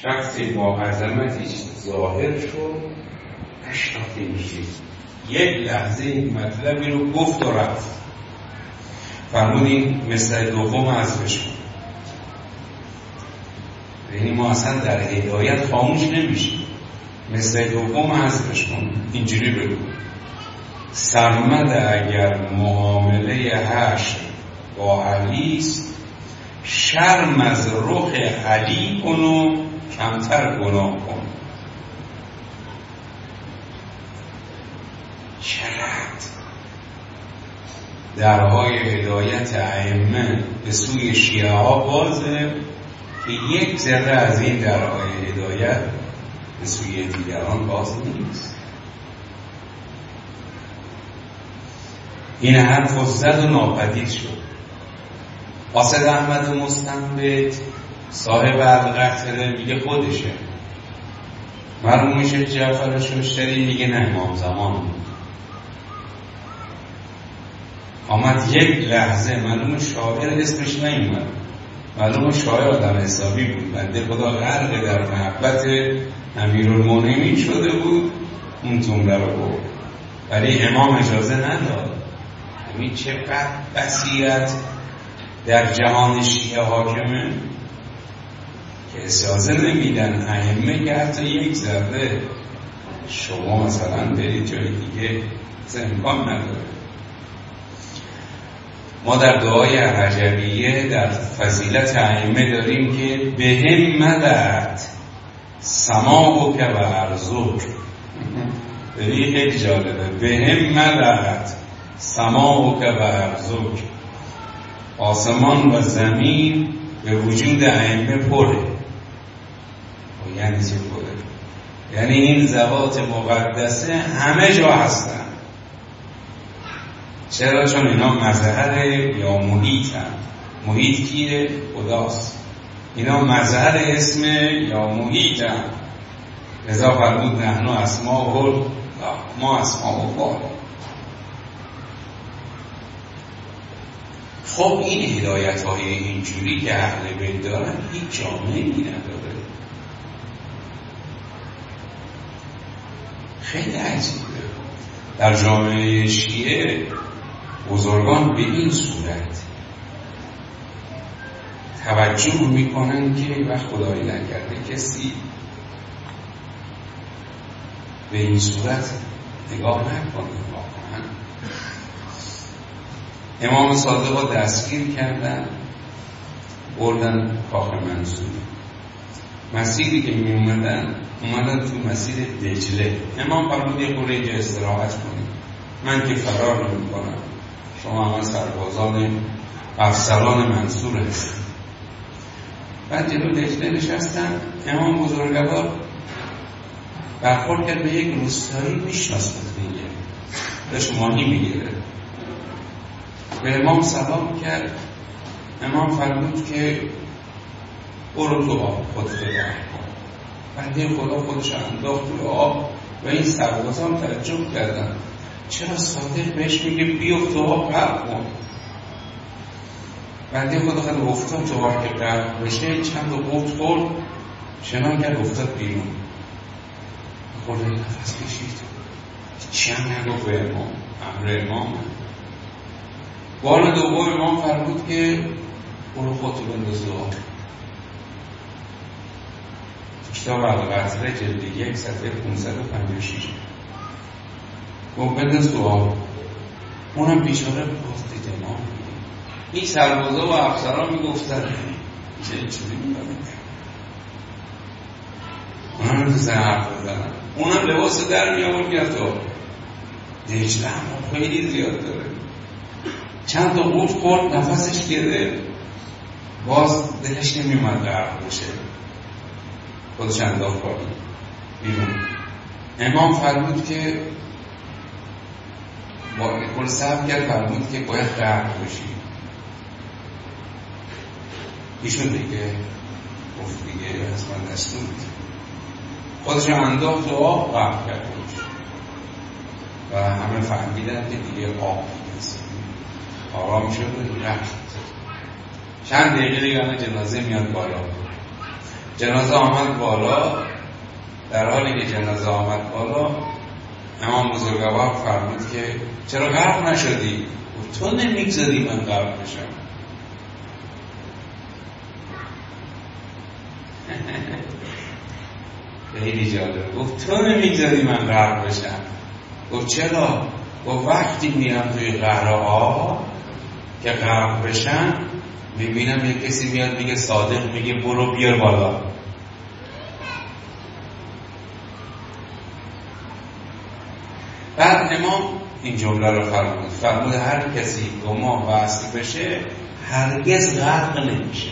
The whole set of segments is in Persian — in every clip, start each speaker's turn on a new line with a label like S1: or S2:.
S1: شخصی با عظمتش ظاهر شد نشناخته میشه، یک لحظه این مطلبی رو گفت و رفت. فرمودین مثل دوم حذفش کن. یعنی ما اصلا در هدایت خاموش نمیشیم. مثل دوم حذفش کن. اینجوری بگو سرمد اگر معامله حشر با علیست، شرم از رخ علی کن و کمتر گناه کن. چقدر درهای هدایت ائمه به سوی شیعه ها بازه که یک ذره از این درهای هدایت به سوی دیگران باز نیست. این حرف زد و ناپدید شد. قاصد احمد مستنبط صاحب القطره میگه خودشه. مرحوم شیخ جعفر شوشتری میگه نه امام زمان بود. آمد یک لحظه معلوم شاعر اسمش نیومد، معلوم شاعر آدم حسابی بود، بنده خدا غرق در محبت امیرالمومنین شده بود، اون جمله رو گفت ولی امام اجازه نداد. همین چقدر بصیرت در جهان شیعه حاکمه که اجازه نمیدن ائمه که حتی یک ذره شما مثلا برید جای دیگه امکان نداره. ما در دعای رجبیه در فضیلت ائمه داریم که بهم ملأت سماعک و ارضک. ببین خیلی جالبه، بهم ملأت سماعک و ارضک. آسمان و زمین به وجود ائمه پره. یعنی چه پره؟ یعنی این ذوات مقدسه همه جا هستن. چرا؟ چون اینا مظهر یا محیطن. محیط کیه؟ خداست. اینا مظهر اسم یا محیطن. لذا فرمود نحن اسماء الله، ما اسماء الله. خب این هدایت های اینجوری که اهل بیت دارن هیچ جامعه‌ای نداره. خیلی عجیبه. در جامعه شیعه بزرگان به این صورت توجه میکنن که وقت خدایی نکرده کسی به این صورت نگاه نکنه. واقعا امام صادق رو دستگیر کردن، بردن کاخ منصور. مسیری که می اومدن تو مسیر دجله. امام فرمود یه خورده اینجا استراحت کنید، من که فرار نمی کنم، شما همه سربازان افسران منصور هستید. بعد جلو دجله نشستن. امام بزرگوار برخورد کرد به یک روستایی میشناست دیگه، داشت ماهی میگیره. به امام سلام کرد. امام فرمود که برو تو آب خودت درک کن. بنده خدا خودش انداخت تو آب و این سربازان تعجب کردن چرا صادق بهش میگه بیفت تو آب غرق کن. بنده خدا خیلی افتاد تو آب که غرق بشه، چند تا قوت خورد، شنان کرد افتاد بیرون. خورده نفس کشید، چی هم نگفت به امام، امر امام. بار دوم امام فرمود که برو خودتو بنداز دعا. کتاب القطره جلد 1 صفحه 556 گفت بنداز دعا. اونم بیچاره گفت امام این سربازا و افسران میگفتن چه چوری میبادن، اونم تو حرف بزنن، اونم لباس در میامون کرد تو دجله هم خیلی زیاد داره. چند تا قوت خورد، نفسش گرفت، باز دلش نمیومد غرق بشه، خودش انداخت بیرون. امام فرمود که با کل صبر کرد، فرمود که باید غرق بشی. ایشون دیگه گفت دیگه حتما دستور خودش انداخت و آب غرق کرد و همه فهمیدن که دیگه آب نیست. آرام شد و رفت. چند دقیقه دیگه همه جنازه میاد بالا. جنازه آمد بالا. در حالی که جنازه آمد بالا، امام بزرگوار فرمود که چرا غرق نشدی؟ تو نمیگذاری من غرق بشم. خیلی جالب. گفت تو نمیگذاری من غرق بشم. گفت چرا؟ گفت وقتی میرم توی قعر آب که غرق بشم، میبینم یک کسی میاد میگه صادق، میگه برو بیار بالا. بعد امام این جمله رو فرمود هر کسی گمان وصل بشه هرگز غرق نمیشه.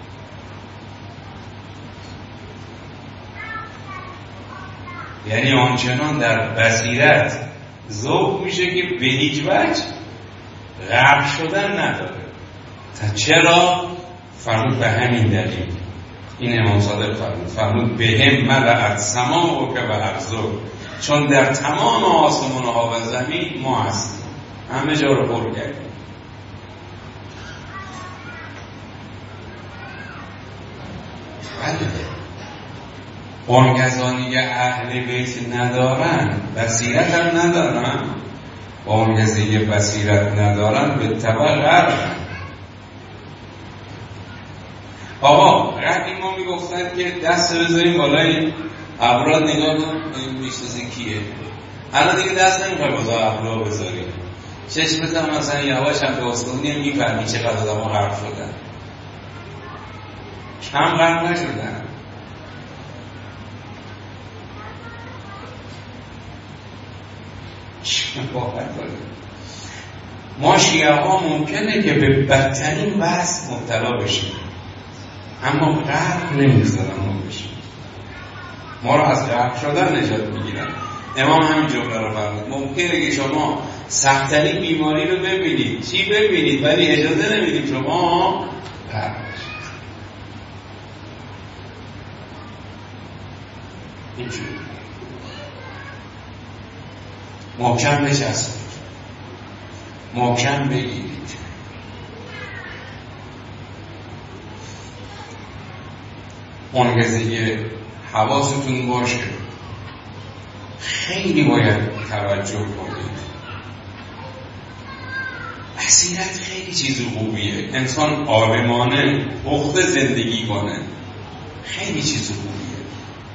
S1: یعنی آنچنان در بصیرت ذوق میشه که به هیچ وجه غرق شدن نداره. تا چرا؟ فرمود به همین دلیل. این امام صادق فرمود به هم ملأت سماءک و ارضک، چون در تمام آسمان ها و زمین ما هستیم، همه جا رو پر کردیم. اون کسانی که اهل بیت ندارن بصیرت هم ندارن، با اون کسی که بصیرت ندارن به طبع غرقن. آقا قدیم ما میگفتن که دست بذاریم بالای ابرا نگاه کنیم میشناسیم کیه. الان دیگه دست نمیخوای بالای ابرا بذاریم، چشمت هم مثلا یواش هم به استونی میفهمی چقدر آدم ها غرق شدن. کم غرق نشدن. ما شیعه ها ممکنه که به بدترین وصف مبتلا بشیم، اما غرق نمیذارن ما بشیم. ما رو از غرق شدن نجات میگیرن. امام همین جمله رو فرمود ممکنه که شما سخت‌ترین بیماری رو ببینید، چی ببینید، ولی اجازه نمیدیم شما غرق بشید. اینجوری محکم بچسبید، محکم بگیرید. اون کسی که حواستون باشه خیلی باید توجه کنید. بصیرت خیلی چیز خوبیه. انسان عالمانه پخته زندگی کنه خیلی چیز خوبیه.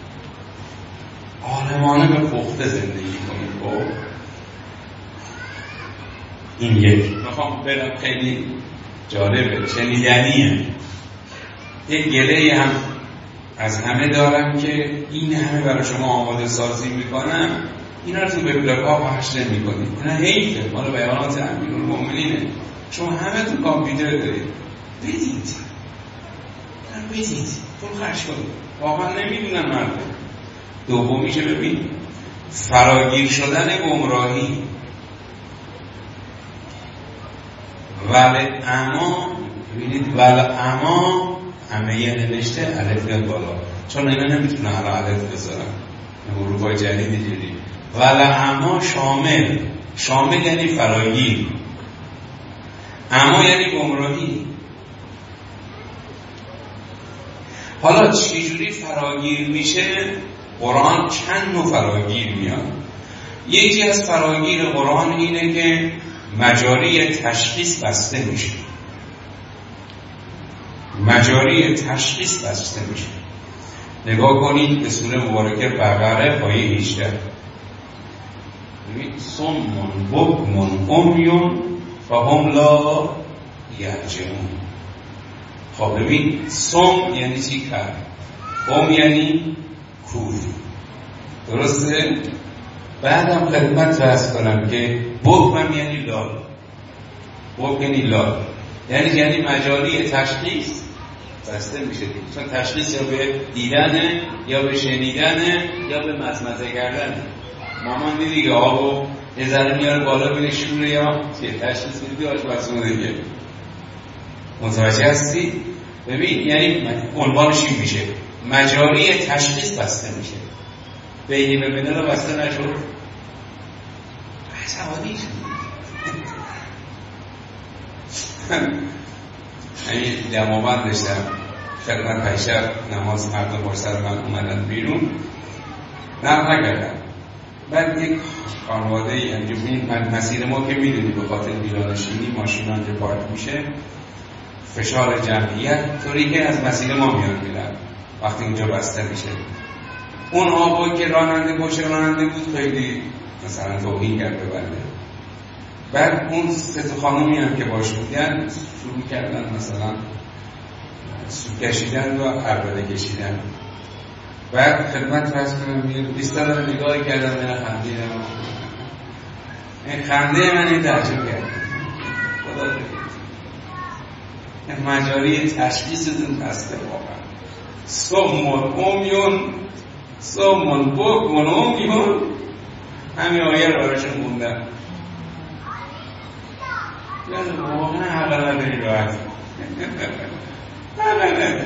S1: عالمانه به پخته زندگی کنه. این یک میخوام برم، خیلی جالبه، شنیدنیه. یک گله هم از همه دارم که این همه برای شما آماده سازی میکنم، اینا رو تو وبلاگ‌ها پخش نمی‌کنید. اینا حیفه، مال بیانات امیرالمومنینه. شما همه تو کامپیوتر دارید، بدید، پول خرج کنید. واقعا نمیدونم مردم. دومیشه ببین، فراگیر شدن گمراهی. ول اما، ببینید ول اما همه یه نوشته الف میاد بالا، چون اینا نمیتونه حالا الف بذارم، حروفای جدیدی. ول اما شامل یعنی فراگیر، اما یعنی گمراهی. حالا چجوری فراگیر میشه؟ قرآن چند نوع فراگیر میاد. یکی از فراگیر قرآن اینه که مجاری تشخیص بسته میشه. مجاری تشخیص بسته میشه. نگاه کنید به سوره مبارکه بقره آیه 18. ببین صمٌ بکمٌ عمیٌ فهم لا یرجعون. خب ببین صم یعنی چی کرد؟ یعنی کور. درسته؟ بعدم خدمت عرض کنم که بکم یعنی لال. بکم یعنی لال، یعنی مجاری تشخیص بسته میشه. چون تشخیص یا به دیدنه، یا به شنیدنه، یا به مزمزه کردنه. مامان دیدی که آبو یه ذره میاره بالا بینه شوره، یا تشخیص میدی آشپزخونه دیگه. متوجه هستی؟ ببین یعنی عنوانش این میشه مجاری تشخیص بسته میشه. بینی به بینه رو بسته نشد، عصبانی شد. همین دماوند داشتم خدمت پیشب نماز مردم با سر من اومدن بیرون نکردم. بعد یک خانواده ای این مسیر ما که میدونی به خاطر ویرانشینی ماشین آنجا پارک میشه، فشار جمعیت طوری که از مسیر ما میاد میرن وقتی اونجا بسته میشه. اون آقایی که راننده بود خیلی مثلا توهین کرد به بنده. بعد اون سه خانومی هم که باش بودن شروع کردن مثلا سوت کشیدن و عربده کشیدن. بعد خدمت فرض کنم 20 تا رو نگاه کردم من خندیدم. این خنده من این تعجب کرد. خدا این مجاری تشخیصتون هسته واقعا. صمون بکمون امیون همین آیه رو براشون موندم. واقعا حقا نداری راحت حقا نداری.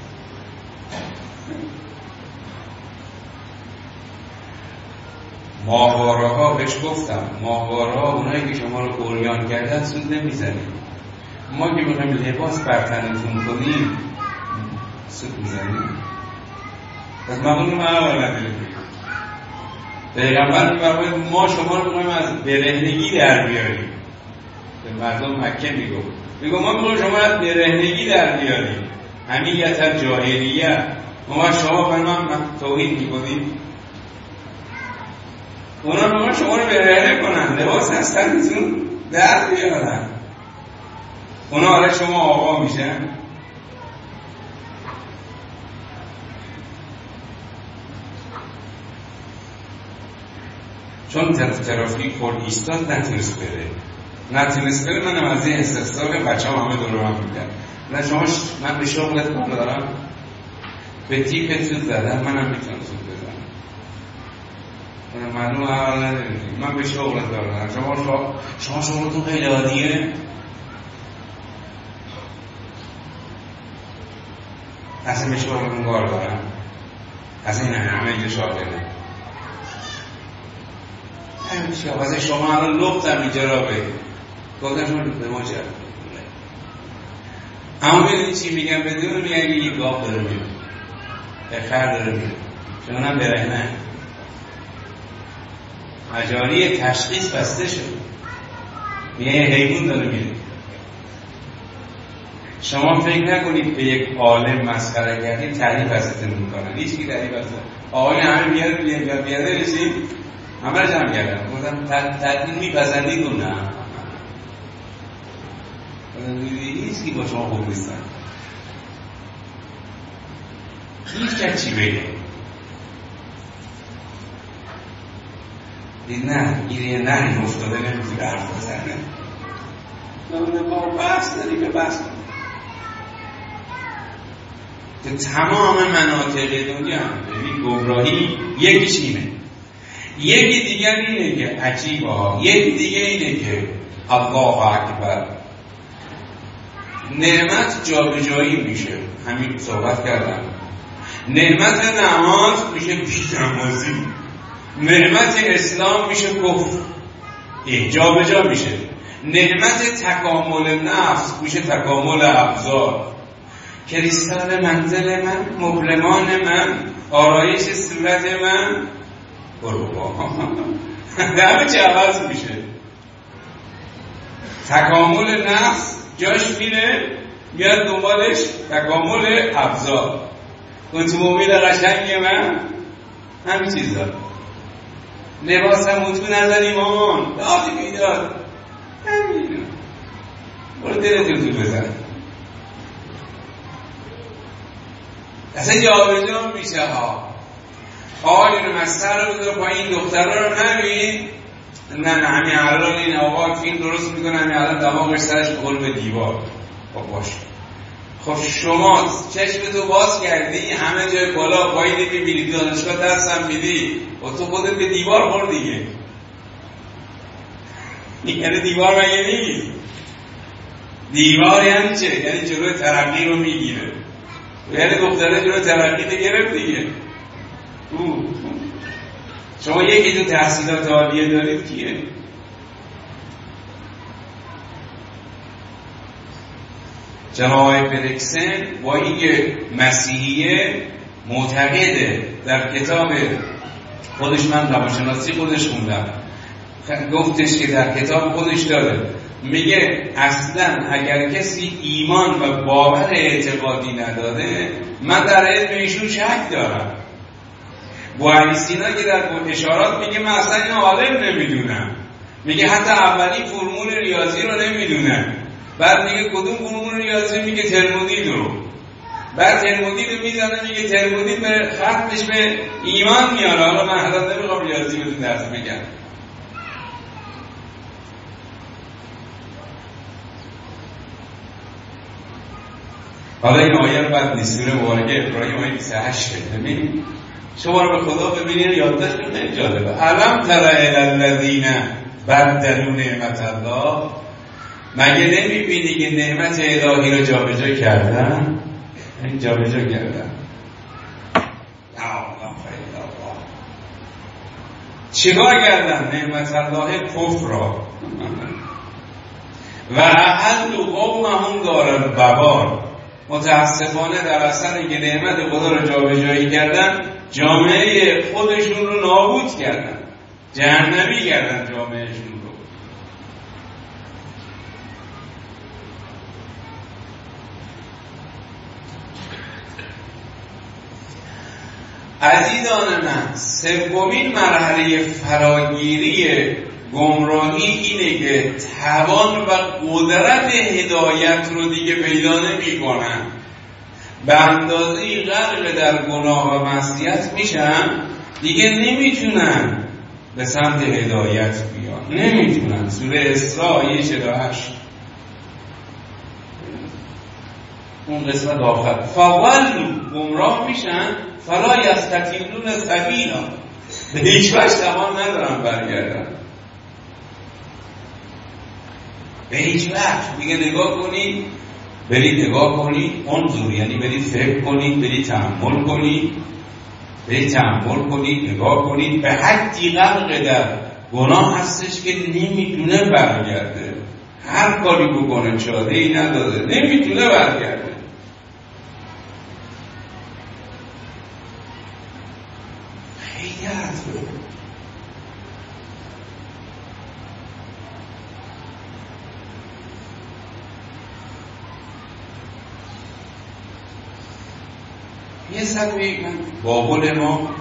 S1: ماهواره ها بهش گفتم، ماهواره ها اونایی که شما رو قریان کردن سود نمیزنیم. ما که میخوایم لباس برتنتون کنیم سود میزنیم. پس مقام مقام نداریم. پیغمبر میفرماید ما شما رو میخوایم از برهنگی در بیاریم. به مردم مکه میگو ما میخوایم شما از برهنگی در بیاریم. همیت جاهلیه. ما شما فرمان توحید میکنیم. اونا میخوایم شما رو برهنه کنن، لباس از سرتون در بیارن. اونا حالا شما آقا میشن. چون ترافیک خورد ایستاد نتونست بره. منم از این استفسار بچه هم همه دور هم میدن. نه شما من به شغلت کار دارم، به تیپت سود زدم، منم میتونم سود بزنم. معلوم اول نداریم. من به شغلت دارم. شما شغلتون خیلی عادیه. اصلا به شغلتون کار دارم. اصلا این همه اینجا شاغله. از شما الان لختم اینجا را به گفتم شما به ما جرد. اما بدونی چی میگم؟ بدون میگم یه گاف داره میاد، یه خر داره میاد، شما هم برهنه. مجاری تشخیص بسته شد. میگه یه حیوان داره میاد. شما فکر نکنید به یک عالم مسخره کردید تعریف ازتون میکنن. هیچ کی تعریف ازتون. آقای همه بیاده رسید همه رو جمع کردم. گفتم تعریف میپسندید و نه. هیچ کی با شما خوب نیستن. هیچ کس چی بگه. نه گیریه نه افتاده نمیتونه حرف بزنه. ما بحث داریم به بحث داریم. که تمام مناطق دنیا ببین گمراهی یکیش اینه. یکی دیگر اینه که عجیبه ها. یکی دیگه اینه که الله اکبر. نعمت جابجایی میشه. همین صحبت کردم. نعمت نماز میشه بی‌نمازی. نعمت اسلام میشه کفر. جابجا میشه. نعمت تکامل نفس میشه تکامل ابزار. کریستال منزل من، مبلمان من، آرایش صورت من، همه چی عوض میشه. تکامل نفس جاش میره میاد دنبالش تکامل ابزار. اتومبیل قشنگ من همین چیزا. لباس هم اتو نداری مامان دادی بیداد همین. برو دلتون تو بزن. اصلا جابجا میشه ها. آقایون مستر رو بذار پایین، دخترها رو نبین. نه همین الان این آقا فیلم درست میکنه، همین الان دماغش سرش بخور به دیوار. خب باشه. خب شما چشمتو باز کردی همه جای بالا پایینی میبینی، دانشگاه درس هم میدی و تو خودت به دیوار خور دیگه. یعنی دیوار مگه نیست؟ دیوار یعنی چه؟ یعنی جلوی ترقی رو میگیره. یعنی دختره جلوی ترقی رو گرفت دیگه. شما یکی دو تحصیلات عالیه دارید کیه؟ جناب فرکسن با اینکه مسیحیه معتقده، در کتاب خودش، من روانشناسی خودش خوندم، گفتش که در کتاب خودش داره، میگه اصلا اگر کسی ایمان و باور اعتقادی نداره، من در علم ایشون شک دارم. بوعلی سینا که در اشارات میگه من اصلا این عالم نمیدونم، میگه حتی اولی فرمول ریاضی رو نمیدونم، بعد میگه کدوم فرمول ریاضی، میگه ترمودید رو، بعد ترمودید رو میزنه، میگه ترمودید به ختمش به ایمان میاره. حالا من حالا نمیخوام ریاضی رو درس بگم. حالا این آیه رو بد نیست، سوره مبارکه ابراهیم آیه 28 ببینید، شما رو به خدا ببینید، یادداشت خیلی جالبه. الم تر الی الذین بدلوا نعمت الله، مگه نمیبینی که نعمت الهی رو جابجا کردن؟ این جابجا کردن. چیکار کردن؟ نعمت الله کفر را و احلوا قومهم دار البوار، متاسفانه در اثر اینکه نعمت خدا رو جابجایی کردن، جامعه خودشون رو نابود کردن، جهنمی کردن جامعهشون رو. عزیزان من، سومین مرحله فراگیری گمراهی اینه که توان و قدرت هدایت رو دیگه پیدا نمی‌کنن، به اندازه غرق در گناه و معصیت میشن، دیگه نمیتونن به سمت هدایت بیان، نمیتونن. سوره اسراء آیه 48 اون قسمت آخر، فولوا، گمراه میشن، فلا یستطیعون سبیلا، به هیچ وجه توان ندارن برگردن، به هیچ وجه. دیگه نگاه کنید، برید نگاه کنید، انظر یعنی برید فکر کنید، برید تأمل کنید، برید تأمل کنید، نگاه کنید، به حدی غرق در گناه هستش که نمیتونه برگرده، هر کاری بکنه چاره ای نداره، نمیتونه برگرده. خیلی حرفه. یه صدوی من بابل ما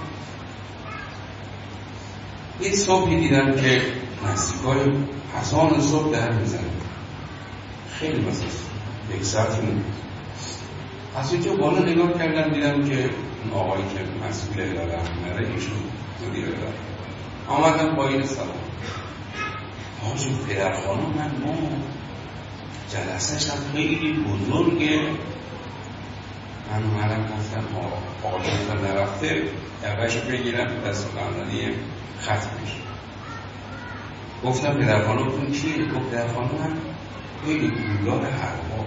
S1: یه صبحی دیدم که نزدیکای اذان صبح در میزنه، خیلی مثلا یک ساعت مون از اینجا بالا نگاه کردم، دیدم که اون آقایی که مسئول اداره امنره ایشون مدیر اداره، آمدم پایین سلام آجون پدرخانه من ما جلسهش هم خیلی بزرگه. من اومدم گفتم آقایون نرفته دوش رو بگیرم دست قندانی ختمش. گفتم پدرخانه بتون چیه؟ گفت پدرخانه من خیلی گولدار حربا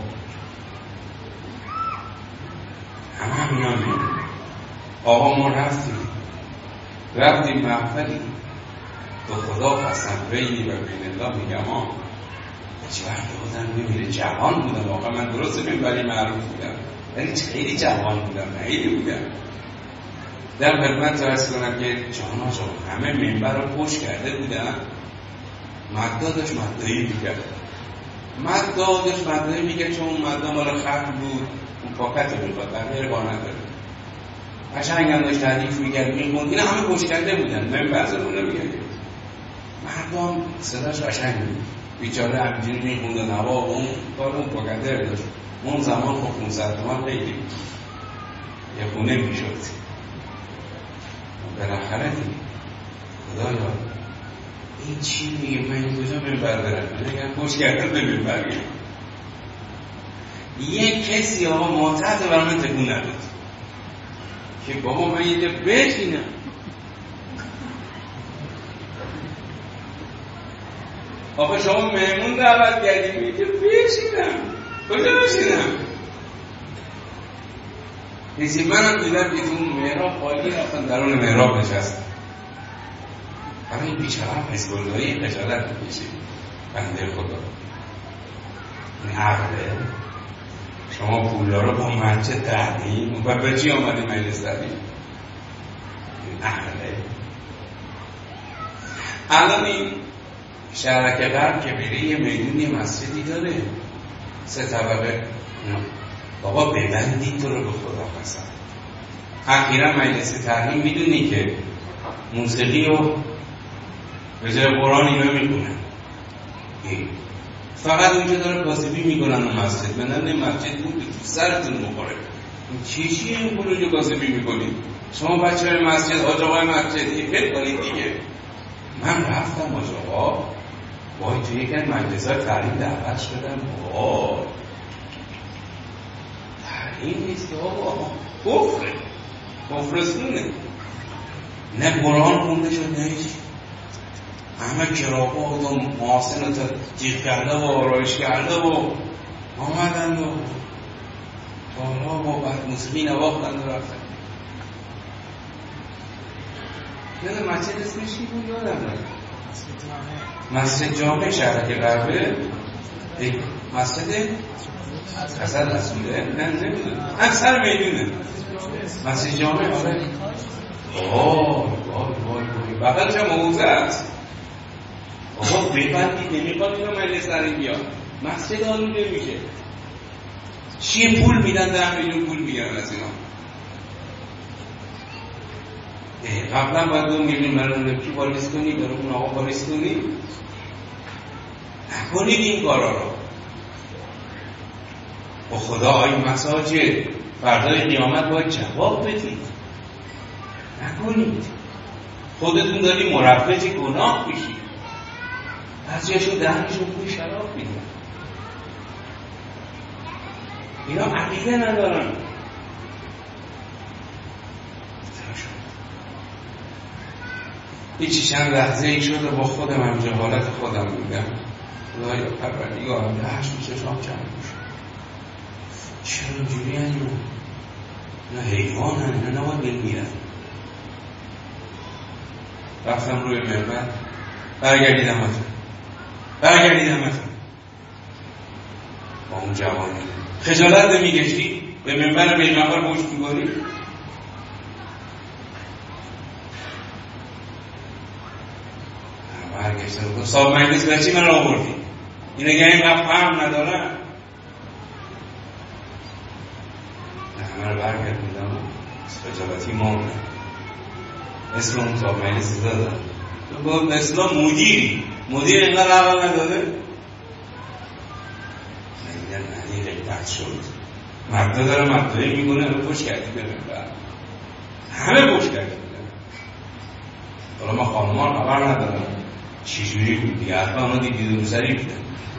S1: همه همینا میاد. آقا ما رفتیم محفلی به خدا قسم بینی و بین الله میگم هیچ وقت بودم نمیره، جوان بودم واقعا، من درسته منبری معروف بودم ولی خیلی جوان بودم، خیلی بودم. در خدمت عرض کنم که جانا همه منبر رو پوش کرده بودن، مدعا داشت مدعایی میکرد، مدعایی میکرد، چون اون مدعا مال ختم بود، اون پاکت رو میخواد برمیره با نداره، قشنگ هم داشت تعریف میکرد میخوند، این همه پوش کرده بودن، من بعضمون نمیگرد، مردم صداش قشنگ بود، بیچاره همینجوری میخوند و نوا و اون کار اون پاکته داشت. اون زمان خب 500 تومان خیلی یه خونه میشد. بالاخره خدایا این چی میگه؟ من این کجا منبر برم؟ من پوش کردم به منبر گیم. یه کسی آقا معتقد برای من تکون نداد که بابا من یه بشینم. آقا شما مهمون دعوت کردیم میگه بشینم، کجا بشینم؟ کسی منم دیدم که تو محراب خالی رفتن درون محراب نشستم. همه این بیچاره حزب‌اللهی خجالت میکشه، بنده خدا این عقله شما پولا رو با مسجد تحریم و به چی آمدی مجلس تحریم؟ احمده. الان این شهرک غرب که بره یه میدونی مسجدی داره 3 طبقه. بابا ببندید تو رو به خدا قسم. اخیرا مجلس تحریم میدونی که موسیقی رو به جای قرآن اینا میکنن، فقط اونجا داره کاسبی میکنن و مسجد بندن. این مسجد بود تو سرتون مخوره. این چیشیه این پول رو کاسبی میکنید؟ شما بچه های مسجد، آجاقای مسجد فکر کنید دیگه. من رفتم آجاقا وای توی یکن مجلس های تحریم دعوت شدم. وای تحریم نیست که بابا کفرستونه. نه قرآن خونده شد نه هیچ. همه کراقات و محاسن و تیغ کرده و آرایش کرده و آمدند و تالا و بعد موسیقی نواختند و رفتن. نه مسجد اسمش چی بود یادم نمیاد. مسجد جامع شهرک غربه. مسجد حسن رسوله؟ نه نمیدونم. اکثر میدونه مسجد جامع. آره وای بغلش هم حوزه است. آقا ببندید نمیخواد اینو مجلس تحریم بیاد. مسجد آلوده میشه. چیه پول میدن 10 میلیون پول میگیرن از اینا. قبلا باید 2 میلیون برای کی واریز کنی، برای اون آقا واریز کنی. نکنید این کارا رو. با خدا آی مساجد فردای قیامت باید جواب بدید. نکنید. خودتون داری مربج گناه میشید. از جاشون دهنشون بوی شراب میدن. اینا عقیده ندارن. هیچی چند لحظه ای شده با خودم همجا حالت خودم بودم. خدایا پروردگارم لحش میشه شام چند میشه. چرا اینجوری هنو؟ اینا حیوان هن، اینا نباید بمیرن. رفتم روی منبر برگردیدم با اون جوانی خجالت نمیگشتی؟ به منبر پیغمبر پشت می‌کنی؟ برگشتم گفت صاحب مجلس بچی من را آوردی؟ این اگر اینقدر فهم ندارن همه رو برگردیدم خجالتی مردم. اسم اون صاحب مجلس دادم. تو گفت اسلام مدیر اینقدر عقل نداره؟ این غیبت شد. مرده داره مردهی میکنه همه پشت کردی ببین همه پشت کردی بودن. حالا ما خانمان خبر ندارم چجوری بود دیگه. حتما اونا دیدید و سری بودن.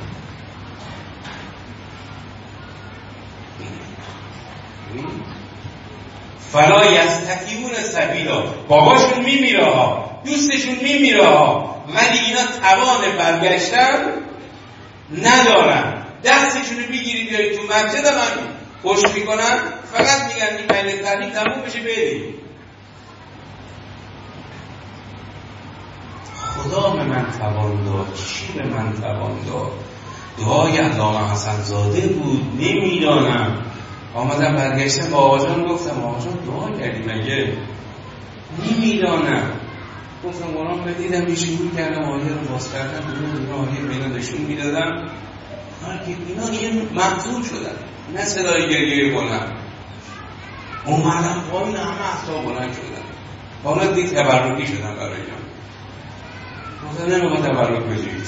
S1: فلا یستطیعون سبیلا. باباشون میمیره ها، دوستشون میمیره ها، ولی اینا توان برگشتن ندارن. دستشون رو بگیرید بیارید تو مسجد من خوش میکنن. فقط میگن این مجلس تحریم تموم بشه برید. خدا به من توان داد. چی به من توان داد؟ دعای علامه حسن زاده بود. نمیدانم. آمدم برگشتم با آقاجان گفتم آقاجان دعا کردی مگه؟ نمیدانم. گفتم قرآن بدیدم یه شروع کردم آیه رو باز کردم اون آیه بینا نشون میدادم. اینا یه محضور شدن. نه صدای گریه بلند. اومدم پایین همه اصلا بلند شدن. حالا دیگه تبرکی شدن برای اینا. گفتم نمیخواد تبرک بجوید.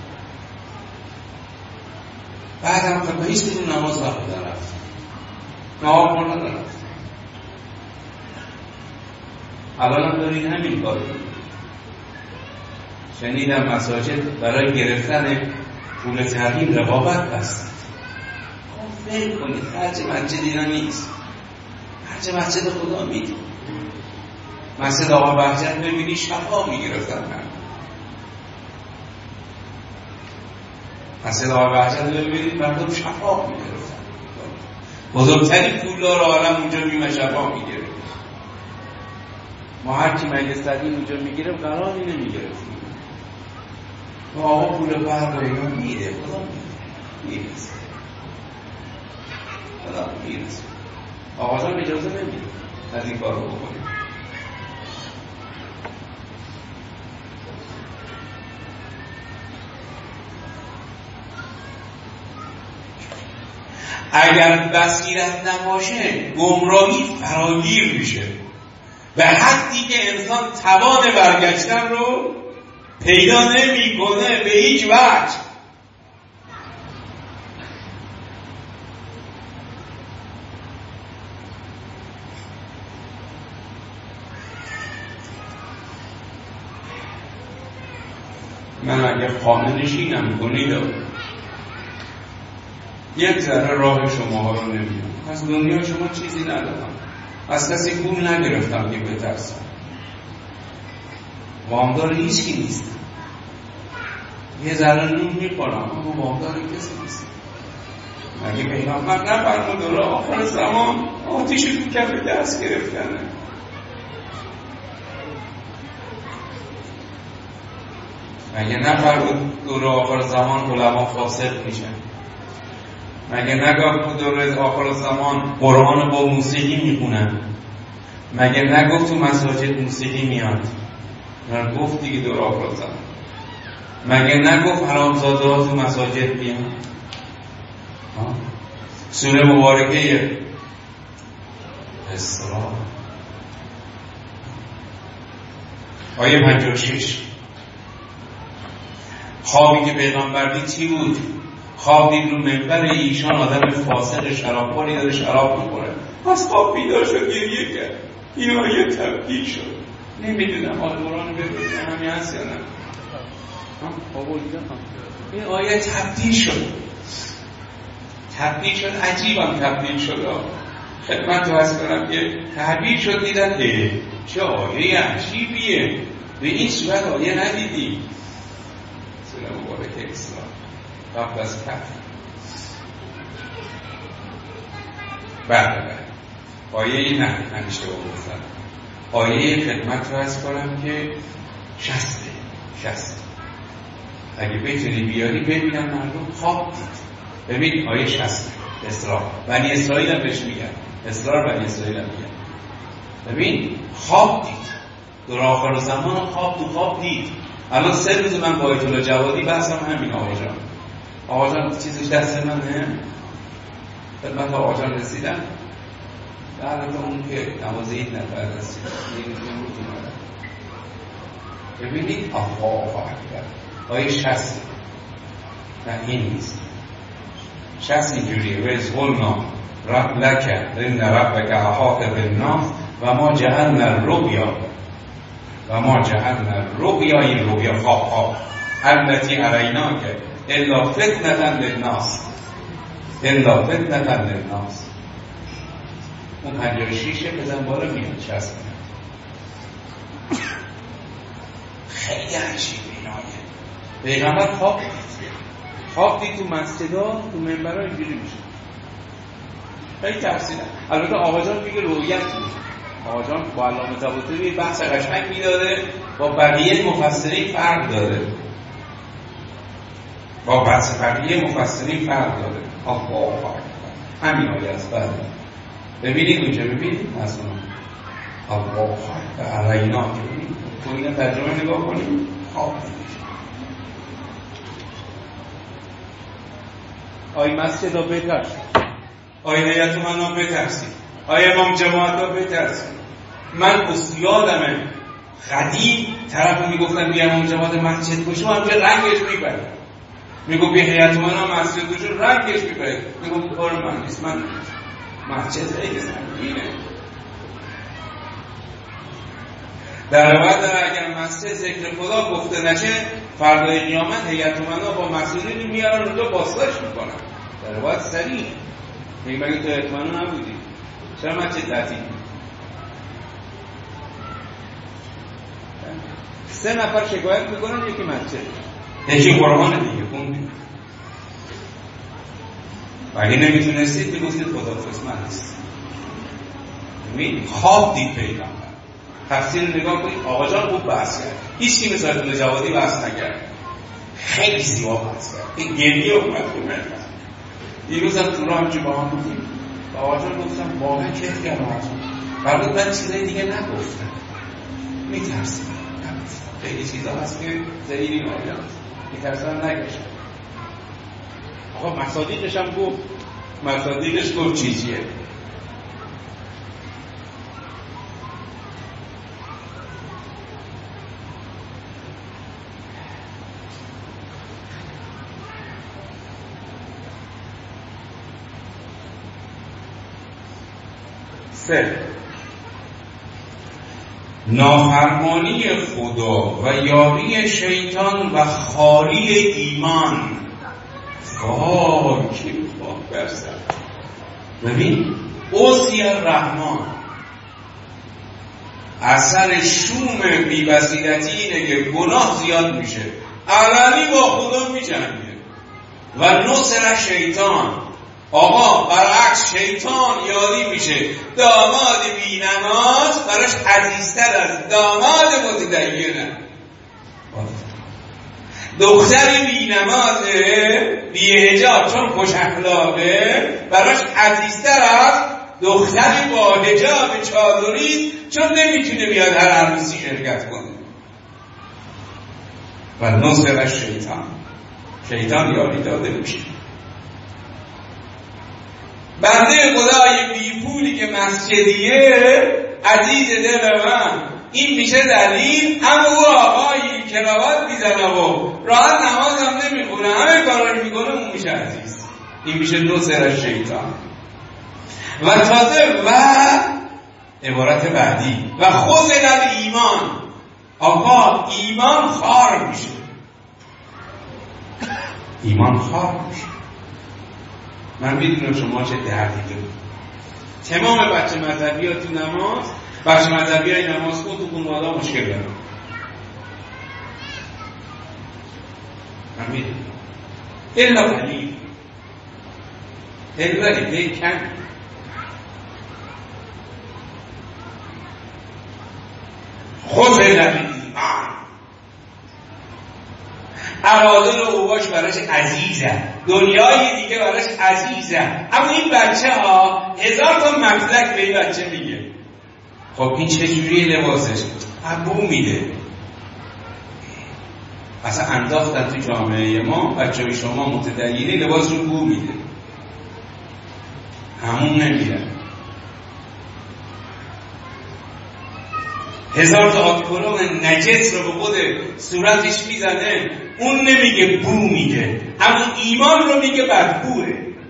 S1: بعدم خب هیچ کدوم نماز نخوندن رفتن. نهار خوردن رفتن. الان هم دارید همین کار کنید. شنیدم مساجد برای گرفتن پول تحریم رقابت بستند. فکر کنید هرچه مسجد اینا نیست. هرچه مسجد خدا میگه. مسجد آقا بهجت ببینی شفا میگرفتن هم. مسجد آقا بهجت ببینید مردم شفا میگرفتن. بزرگترین پولدار عالم اونجا میمه شفا میگرفت. ما هرچی مجلس تحریم اونجا میگیرم قراری نمیگرفتیم. و آقا پول برق و اینا میده خدا میده. حالا میرسه. آقا جان اجازه نمیده از این کار رو بکنیم. اگر بصیرت نباشه گمراهی فراگیر میشه به حدی که انسان توان برگشتن رو پیدا نمیکنه به هیچ وجه. من اگر خانه نشینم کنید یک ذره راه شما رو نمیدونم، از دنیا شما چیزی ندارم، از کسی پول نگرفتم که بترسم، وامدار هیچی نیستم، یه ذره نون میخورم اما وامدار کسی نیستم. مگه پیغمبر نفرمود دور آخر زمان آتیش تو کف دست گرفتنه؟ مگه نفرمود دور آخر زمان علما فاسق میشن؟ مگه نگفت دور آخر زمان قرآن با موسیقی میخونن؟ مگه نگفت تو مساجد موسیقی میاد؟ نه گفت دیگه دور آخر زمان. مگه نگفت حرامزاده ها تو مساجد میاد؟ سوره مبارکه اسراء آیه 56 خوابی که پیغمبر دید چی بود؟ خواب دید رو منبر ایشان آدم فاسق شرابخوری داره شراب میخوره، از خواب بیدار شد گریه کرد. این آیه تبدیل شد. نمیدونم حال قرآن ببینید همین هست یا نه؟ این آیه تبدیل شد. تبدیل شد، عجیبم تبدیل شد. خدمت رو هست کنم که تبدیل شد دیدن چه آیه عجیبیه، به این صورت آیه ندیدیم. سوره مبارکه اسراء قبل از فتح. بله آیه نه من اشتباه گفتم، آیه خدمت رو هست کنم که 60 اگه بتونی بیاری ببینم مردم خواب دید. ببین آیه 60 اسراء، بنی اسرائیل هم بهش میگن اسراء، بنی اسرائیل هم میگن. ببین خواب دید، در آخر زمان خواب تو خواب دید. الان 3 روز من با آیت الله جوادی بحثم همین. آقا جان چیزش دست منه. خدمت آقا جان رسیدم بعد اون که نماز عید نفر رسید ببینید الله اکبر آیه 60 نه این نیست. 60 اینجوریه ویز قلنا رب لکه ان ربک احاط بالناس و ما جعلنا الرؤیا این رؤیا خواب التي اریناک الا فتنة للناس. اون 56 بزن بالا میاد 60. خیلی عجیبه این آیه. پیغمبر خواب دید تو مسجدها تو منبرها اینجوری میشه. خیلی ترسیدن. البته آقا جان میگه رؤیت بود. آقا جان با علامه طباطبایی بحث قشنگ میداره، با بقیه مفسرین فرق داره. الله اکبر همین آیه است. ببینید اونجا ببینید اصلا الله اکبر علینا که ببینید تو این ترجمه نگاه کنید خواب دیدید. آیه مسجد ها بترسید، آیه هیئت امنا بترسید، آیه امام جماعت ها بترسید. من یادمه قدیم طرف میگفتن بیا امام جماعت مسجد باشه همچه رنگش میبره، میگو بیا هیئت امنا مسجد باشه رنگش میبره، میگو کار من نیست، من مسجد خیلی سنگینه. در روایت اگر مسجد ذکر خدا گفته نشه فردای قیامت هیئت امنا با مسئولین میارن اونجا بازداشت میکنن. در روایت صریح میگه مگه تو هیئت امنا نبودی؟ چرا مسجد تعطیل؟ 3 نفر شکایت میکنن، یکی مسجد یکی قرآن دیگه خوندیم. اگه نمیتونستید بگفتید خداحافظ من نیست. خواب دید پیغمبر. تفسیر نگاه کنید آقا جان خوب بحث کرد، هیچ کی مثل آیت جوادی بحث نکرد، خیلی زیبا بحث کرد. این گریه اومد تو من دیروز هم تو راه همچه با هم بودیم بابا جان گفتم واقعا کیف کردم برای من چیزای دیگه نگفتم، میترسم خیلی چیزا هست که زهیری مالیان میترسم نگشم. آقا مصادیقش هم گفت، مصادیقش گفت چیزیه. نافرمانی خدا و یاری شیطان و خالی ایمان. که برسد ببین اوصی الرحمن، اثر شوم بی‌بصیرتی اینه که گناه زیاد میشه، علنی با خدا میجنگه. و نصر شیطان، آقا برعکس شیطان یاری میشه، داماد بی نماز براش عزیزتر از داماد متدینه. دختری بی نمازه بی حجاب چون خوش اخلاقه براش عزیزتر از دختری با حجاب چادری چون نمیتونه بیاد هر عروسی شرکت کنه. و نصر شیطان، شیطان یاری داده میشه. بنده خدای بی پولی که مسجدیه عزیز دل من، این میشه دلیل. اما او آقایی کراوات میزنه و راحت نماز هم نمیخونه، همه کارا رو میکنه، اون میشه عزیز. این میشه نصر شیطان. و تازه و عبارت بعدی و خود ایمان، آقا ایمان خار میشه، ایمان خار میشه. من میدونم شما چه دردی دارید. تمام بچه مذهبی ها تو نماز، بچه مذهبی های نماز خود تو خانواده مشکل دارن. من میدونم الا قلیل، الا قلیل کم. خود ایمان عوادل و اوباش براش عزیزه، دنیای دیگه براش عزیزه. اما این بچه ها 1000 تا مفلک به این بچه میگه. خب این چجوری لباسش؟ بو میده. اصلا انداختن تو جامعه ما بچه های شما متدینی لباس رو بو میده، همون نمیره. 1000 تا آتکلون نجس رو به خود صورتش میزنه، اون نمیگه بو میده، اما ایمان رو میگه بدبوه.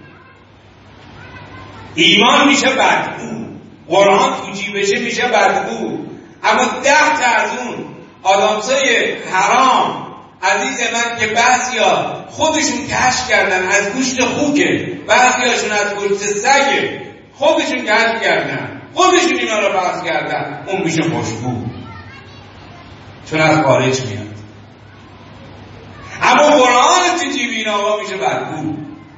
S1: ایمان میشه بدبو، قرآن تو جیبشه میشه بدبو. اما 10 تا از اون آدمسای حرام عزیز من که بعضیا خودشون کشف کردن از گوشت خوکه، بعضیاشون از گوشت سگه، خودشون کشف کردن، خودشون اینا رو بحث کردن، اون میشه خوشبو چون از خارج میاد. اما قرآن تو جیب این آقا میشه بدبو.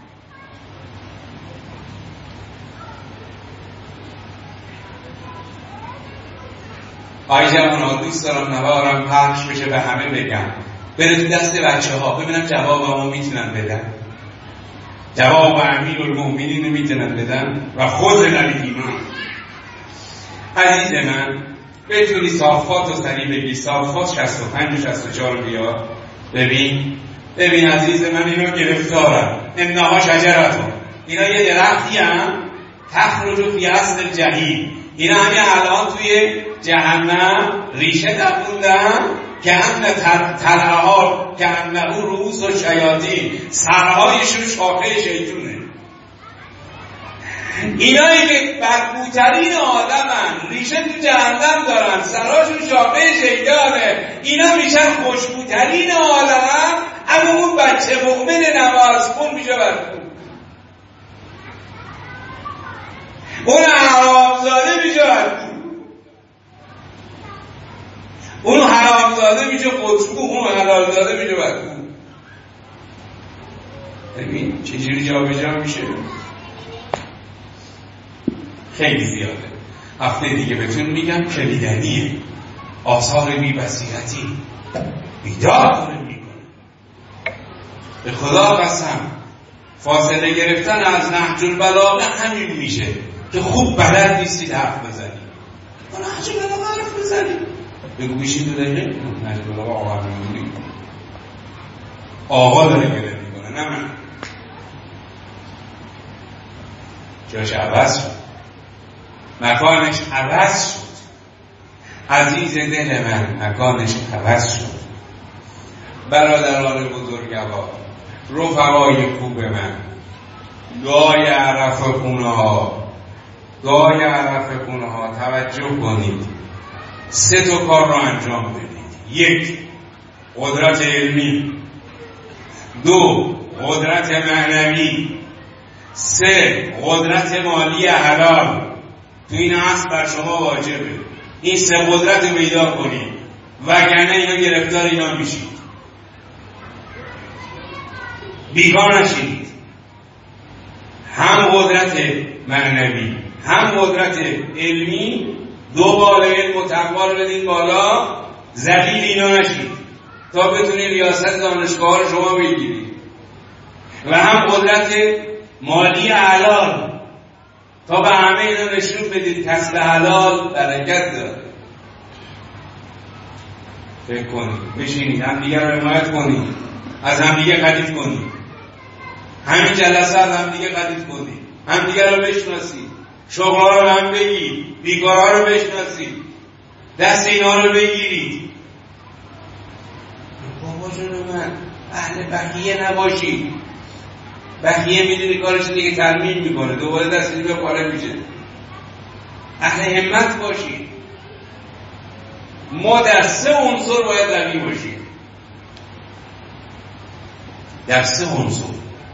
S1: جوان‌ها دوست دارم نوارم پخش بشه به همه بگم، بره تو دست بچه ها ببینم جواب ما میتونن بدن، جواب امیرالمومنین میتونن بدن. و خود ایمان. عزیز من بتونی صافات و سریع بگی، صافات 65 و 64 رو بیار. ببین عزیز من اینو گرفتارم. انها شجرتون، اینا یه درختی هم تخرج فی اصل الجحیم، اینا همین الان توی جهنم ریشه دبوندن که همه تلعها که همه رؤوس و شیاطین، سرهایشون شاخه شیطونه. اینایی که بدبوترین آدمن، ریشه تو جهنم دارن، سرهاشون شاخه شیطانه، اینا میشن خوشبوترین آدمن. اما اون بچه مؤمن نمازخون میشه بدبو، اون حرامزاده میشه بدبو، اون حرامزاده میشه خوشبو، اون حلالزاده میشه بدبو. ببین چجوری جا به جا میشه. خیلی زیاده، هفته دیگه بهتون میگم شنیدنیه. آثار بی‌بصیرتی بیدار داره میکنه. به خدا قسم فاصله گرفتن از نهج البلاغه همین میشه که خوب بلد نیستید حرف بزنید. نهج البلاغه حرف بزنید. بگو بیشین 2 دقیقه نهج البلاغه آقا میمونی. آقا داره گره میکنه نه من. جاش عوض شد، مکانش عوض شد. عزیز دل من مکانش عوض شد. برادران بزرگوار، رفقای خوب من، دعای عرف خونه ها توجه کنید. 3 تا کار را انجام بدید. 1 قدرت علمی، 2 قدرت معنوی، 3 قدرت مالی حلال. تو این اصل بر شما واجبه این 3 قدرت رو پیدا کنید، وگرنه اینا گرفتار اینا میشید، بیکار نشید. هم قدرت معنوی هم قدرت علمی، 2 بالا علم و تقوا رو بدین بالا، ذلیل اینا نشید تا بتونید ریاست دانشگاه رو شما بگیرید. و هم قدرت مالی حلال تا به همه اینا نشون بدید کسب حلال برکت داره. فکر کنید، بشینید، همدیگه رو حمایت کنید، از همدیگه خرید کنید، همین جلسه از همدیگه خرید کنید، همدیگه رو بشناسید، شغل‌ها رو هم بگید، بیکارها رو بشناسید، دست اینا رو بگیرید. بابا جون من اهل بقیه نباشید. بقیه میدونی کارش دیگه ترمیم میکنه، دوباره دست دیگه پاره میشه. اهل همت باشید. ما در 3 عنصر باید قوی باشیم. در 3 عنصر.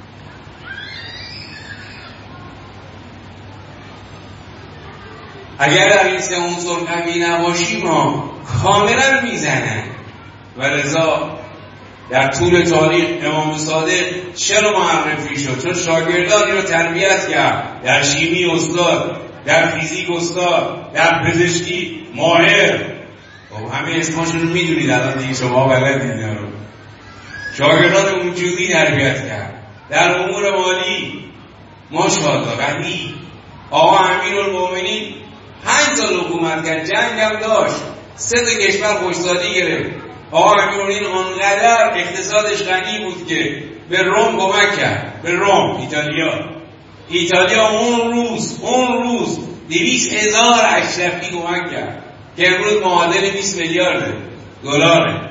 S1: اگر در این 3 عنصر قوی نباشیم ما کاملا میزنن. و لذا در طول تاریخ امام صادق چرا معرفی شد؟ چون شاگردانی رو تربیت کرد. در شیمی استاد، در فیزیک استاد، در پزشکی ماهر. همه اسماشون رو میدونید الان دیگه، شما بلدید اینا رو. شاگردان وجودی تربیت کرد. در امور مالی ماشاءالله غنی. آقا امیرالمومنین 5 سال حکومت کرد، جنگ هم داشت، 3 تا کشور خوشسالی گرفت. آقا امیرالمومنین اونقدر اقتصادش غنی بود که به روم کمک کرد. به روم، ایتالیا اون روز 200,000 اشرفی کمک کرد که امروز معادل 20 میلیارد دلاره.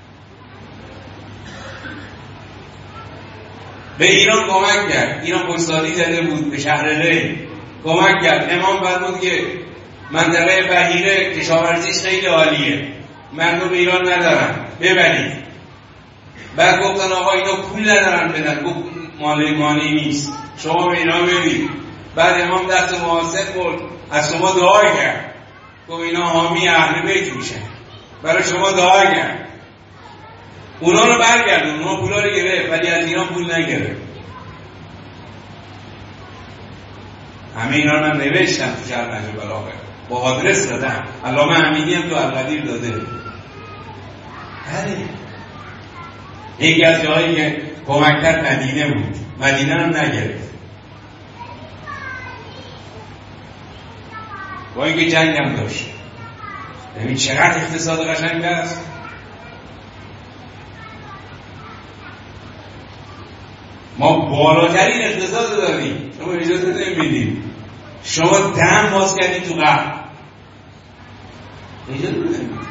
S1: به ایران کمک کرد، ایران خوشسالی زده بود، به شهر ری کمک کرد. امام فرمود که منطقه بحیره کشاورزیش خیلی عالیه، مردم ایران ندارن، ببرید. بعد گفتن آقا اینا پول ندارن بدن، گفت مالی نیست، شما به اینا ببید. بعد امام دست محاسن برد، از شما دعا کرد، گفت اینا حامی اهل بیت میشن، برای شما دعا کرد. اونا رو برگردون، اونا پولا رو گرفت ولی از ایران پول نگرفت. همه اینا رو من نوشتم تو شرح نهج البلاغه، با آدرس دادم. علامه امینی هم تو القدیر داده. بله، یکی از جاهایی که کمک کرد مدینه بود، مدینه رو نگرفت با اینکه جنگ هم داشت. ببین چقدر اقتصاد قشنگ است. ما بالاترین اقتصاد داریم، شما اجازه نمیدید. شما دم باز کردید تو قبل، اجازه نمیدید.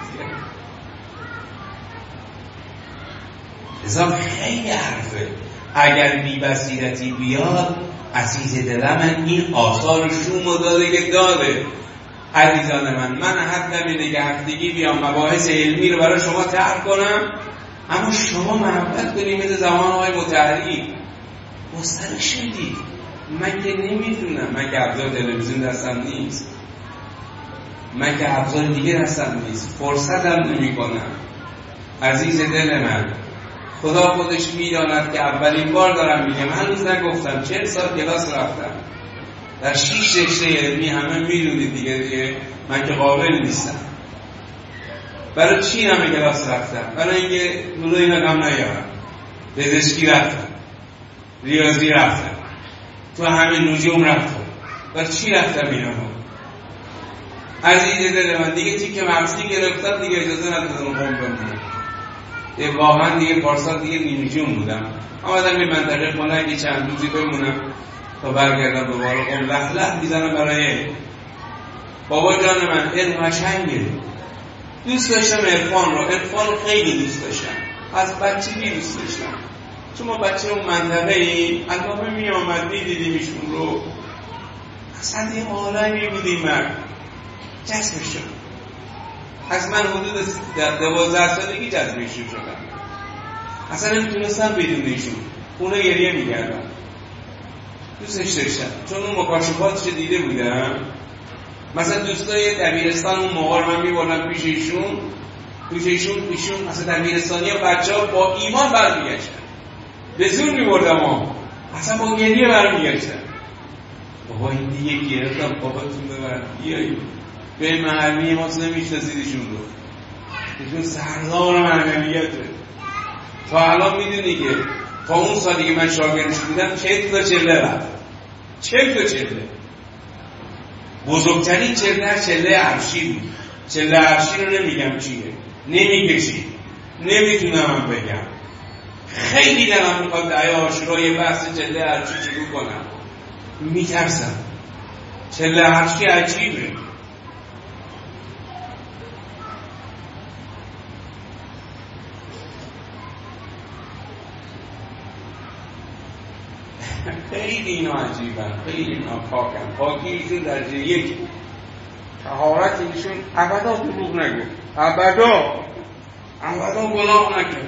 S1: ازا خیلی حرفه. اگر بی بصیرتی بیاد، عزیز دلم من این آثار شوم داده که داده. عزیزان من حد نمیده که هفتگی بیام مباحث علمی رو برای شما طرح کنم، اما شما محبت کنید مثل زمانهای متحری مسترق شدید. من که نمیدونم، من که ابزار تلویزیون دستم نیست، من که ابزار دیگه دستم نیست، فرصتم نمی کنم. عزیز دل من، خدا خودش میداند که اولین بار دارم میگم، هنوز نگفتم، 40 سال کلاس رفتم در 6 رشته علمی، همه میدونید دیگه من که قابل نیستم. برای چی همه کلاس رفتم؟ برای اینکه نور اینا کم نیارم. پزشکی رفتم، ریاضی رفتم، تو همین نجوم رفتم، برای چی رفتم اینا رو؟ عزیز دل من دیگه تیک مغزی گرفتم، دیگه اجازه ندادم قوم بمونم. واقعا دیگه پارسال دیگه نجوم بودم، آمدم یه منطقه خونه اگه چند روزی بمونم تا برگردم به بار قوم. لخ میزنم برای بابا جان من علم قشنگه، دوست داشتم عرفان رو خیلی دوست داشتم، از بچگی دوست داشتم، چون ما بچه اون منطقه ای علامه می آمد میدیدیم ایشون رو، اصلا یه عالمی بودیم، مرد جذبش شد. از من حدود 12 سالگی جذبش شدم، اصلا نمیتونستم بدون ایشون خونه گریه میگردم، دوستش داشتم چون اون مکاشفاتش دیده بودم. مثلا دوستای دبیرستان اون موقع من میبردم پیش ایشون مثلا دبیرستانی ها بچه ها با ایمان برمیگشتن، به زور میبردم اصلا با گریه برمیگشتن. بابا این دیگه گرفتم، باباتون ببر بیایی به محلی ما نمیشناسید ایشون رو، ایشون سردار معنویته. تا الان میدونی که تا اون سالی که من شاگردش بودم 40 تا چله رفت، 40 تا چله، بزرگترین چله عرشی بود. چله عرشی رو نمیگم چیه، نمیکشید، نمیتونم من بگم، خیلی دلم میخواد دعای عاشورا یه بحث چله عرشی شروع کنم، میترسم. چله عرشی عجیبه. خیلی اینا عجیبن، خیلی اینا پاکن، پاکی ایشون درجه 1، طهارت ایشون ابدا دروغ نگه، ابدا گناه نکرد.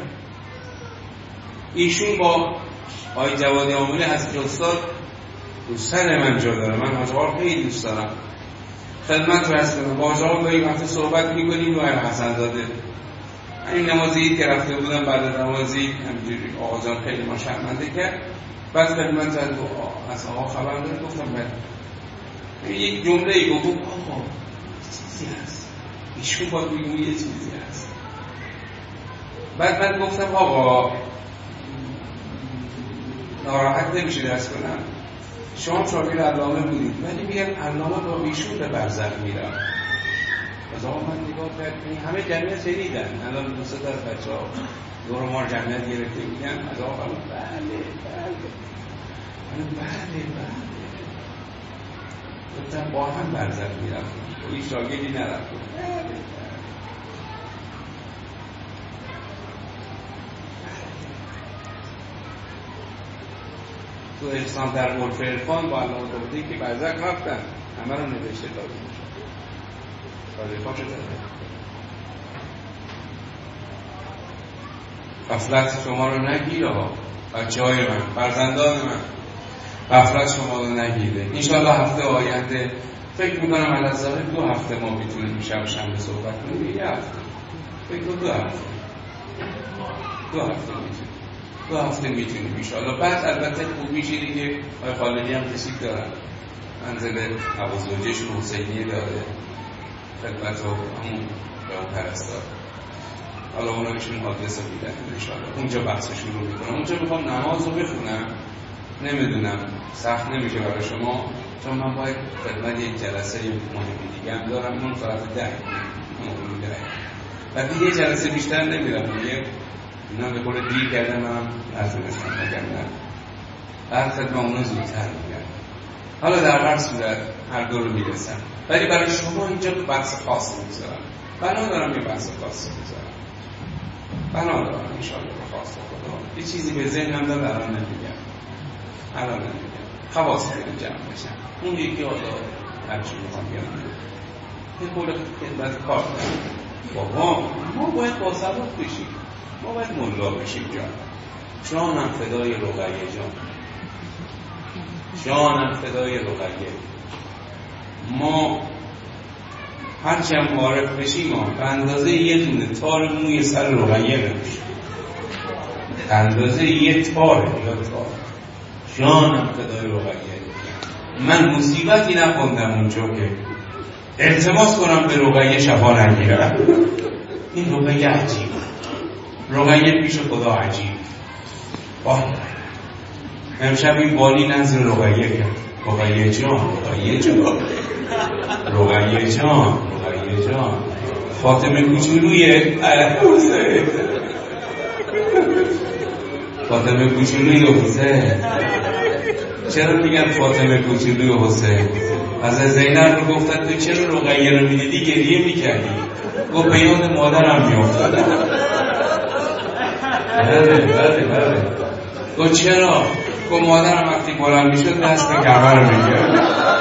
S1: ایشون با آقای جواد عاملی حضرت استاد رو سر من جا داره، من حاج‌ها خیلی دوست دارم، خدمت رو هست کنم، با حاج‌ها گاهی وقتی صحبت می‌کنیم و حسن زاده این نمازی که رفته بودم بعد نمازی همینجوری آقا جان خیلی ما شرمنده کرد، بعد خدمت زد از آقا خبر داره، گفتم بله، یک جمله ای گفت آقا چیزی هست، ایشون باید بگم یه چیزی هست. بعد من گفتم آقا ناراحت نمیشه درس کنم، شما شاگرد علامه بودید ولی میگن علامه با ایشون به برزخ میرم. از آقا من نگاه کردیم همه جمعیت شنیدن، الان دوست از بچه ها دور ما جمعیت گرفته میگن، از آقا بله گفتم با هم برزخ میرم، این شاگردی نرفت. تو احسان در غرف عرفان با علامه طالبی که برزخ رفتن، همه رو نوشته داده میشه. طالبان شده غفلت شما رو نگیره ها بچه های من، فرزندان من، غفلت شما رو نگیره. انشاءالله هفته آینده فکر میکنم الازاره 2 هفته ما میتونیم شنبه صحبت کنیم، 1 هفته فکر کنم 2 هفته میتونیم انشاءالله. بعد البته خوب میشه دیگه، آقای خالدی هم کسی دارن منزل ابوزوجهشون حسینیه داره، خدمت رو همون به اون پرستار، حالا اونا بهشون حادثه میدن انشاءالله، اونجا بحثشون رو میکنم. اونجا میخوام نماز رو بخونم، نمیدونم سخت نمیشه برای شما چون من باید خدمت یک جلسه مهمی دیگه هم دارم، اون ساعت 10 و دیگه جلسه بیشتر نمیرم دیگه، اینا به قول دیر کردم منم نتونستم بگم نه، بعد خدمت اونا زودتر میگم. حالا در هر صورت هر دو رو میرسم، ولی برای شما اینجا بحث خاص میذارم، بنا دارم یه بحث خاص میذارم، بنا دارم انشاءالله به خواست خدا. یه چیزی به ذهنم داره الان نمیگم، خواست کنیم جمع بشم. اون یکی حالا هرچی میخوام بیارم یه قول خدمت کار دارم. بابا ما باید باسواد بشیم، ما باید ملا بشیم جان. جانم فدای رقیه جان، جانم فدای رقیه. ما هرچی هم معارف بشیم ما به اندازه یه دونه تار موی سر رقیه نمیشه، اندازه یه تاره یا تار. جانم فدای رقیه. من مصیبتی نخوندم اونجا که التماس کنم به رقیه شفا نگیرم. این رقیه عجیب، رقیه پیش خدا عجیب. امشب این بالی نظر رقیه کرد. رقیه جان فاطمه کوچولوی حسین، فاطمه کوچولوی حسین. چرا میگن فاطمه کوچولوی حسین؟ از زینب رو گفتن تو چرا رقیه رو میدیدی گریه میکردی؟ گفت به یاد مادرم میافتاد. بله. گفت چرا؟ گفت مادرم وقتی بلند میشد دست به کمر میگرد.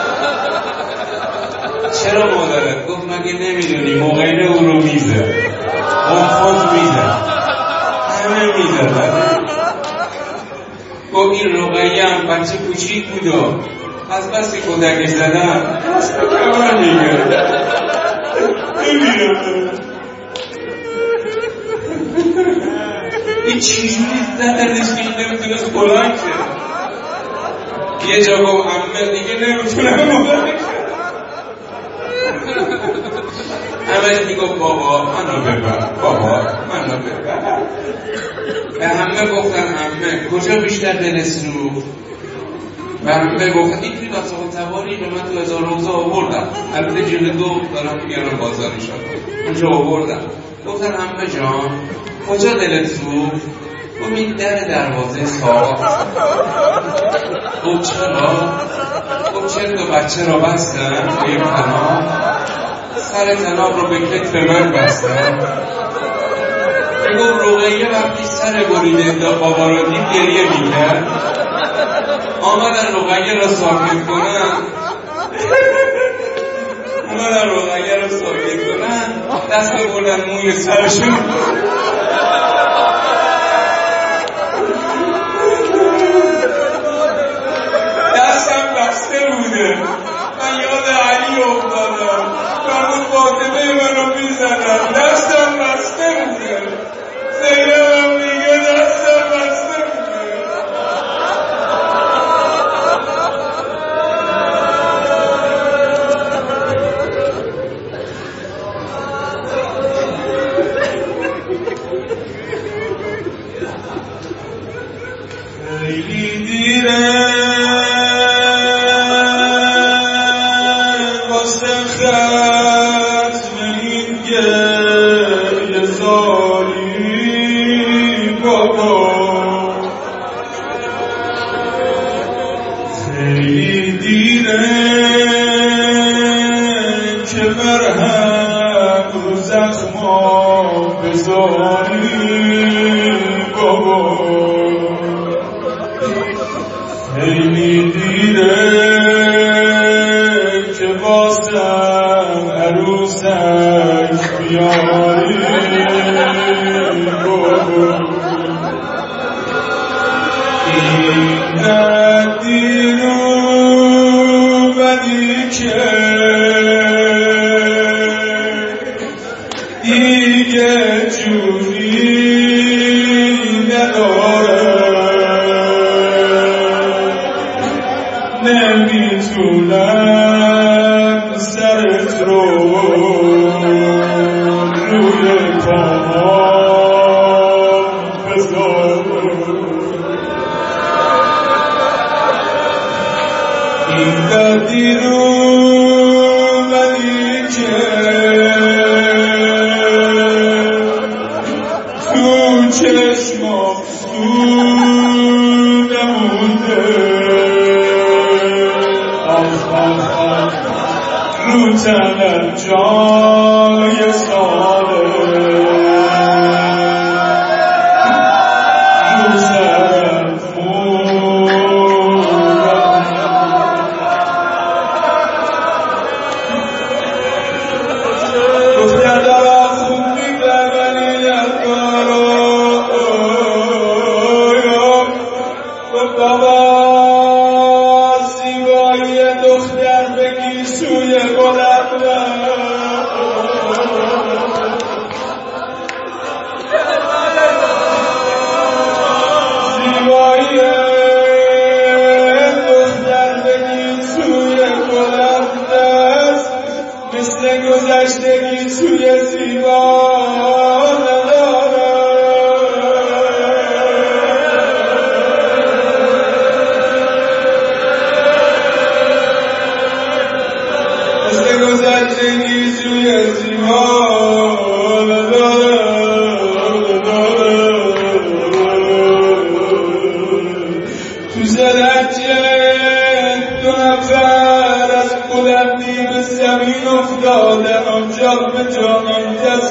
S1: چرا مادرت؟ گفت مگه نمیدونی موقعین او رو میزد، خود میزد، همه میزد. گفت این رقیه هم بچه کوچیک بود و از بسی کودکی زدن دست به کمر میگرد. این چیزوری زدنش که این نمیتونست بلند شه. یه جا گفت عمه دیگه نمیتونم بلند شه. عمه دیگه گفت بابا منو ببر. به همه گفتن عمه کجا بیشتر دل سوخت؟ و همه گفتن این توی داستان تباری به من تو 1000 روزه آوردم. البته جلد 2 دارم میگرم بازاری شد اونجا آوردم. گفتن عمه جان کجا دلت سوخت؟ گفت این دروازه ساخت. گفت چرا؟ گفت چند تا بچه را بستن به یک تناب، سر تناب رو به کتف من بستن. گفت رقیه وقتی سر بریده بابا را دید گریه میکرد. آمدن رقیه را ساکت کنن، دست بردن موی سرشون. دستم بسته بوده. من یاد علی افتادم، فرمود فاطمه منو میزنم، دستم بسته بوده. زینبم میگه دستم بسته بوده. خیلی دیره واسه ختم این گریه زاری بابا، خیلی دیره که مرهم رو زخما بذاری بابا، خیلی دیره که واسم عروسک بیاری بابا، اینقدر دیر اومدی که دیگه جونی نداره، نمیتونم سرت رو روی پاهام بذارم، اینقدر دیر اومدی که تو چشمام سود نمونده، رو تنم جای ساله، رو سرم خونم، دختر دارم خوب میبر ولی نکارم بابا، زیبایی دختر بگی سوی گلم